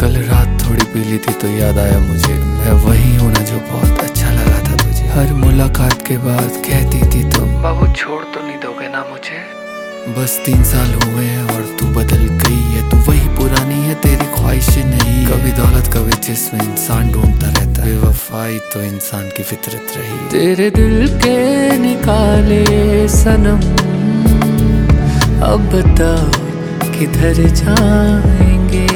कल रात थोड़ी पी ली थी तो याद आया मुझे, मैं वही हूँ ना जो बहुत अच्छा लगा था तुझे। हर मुलाकात के बाद कहती थी तुम, बाबू छोड़ तो नहीं दोगे ना मुझे। बस 3 साल हुए हैं और तू बदल गई है, तू वही पुरानी है, तेरी ख्वाहिशें नहीं। कभी दौलत कभी जिस्म इंसान ढूंढता रहता है, बेवफाई तो इंसान की फितरत रही। तेरे दिल के निकाले सनम, अब बताओ किधर जाएंगे।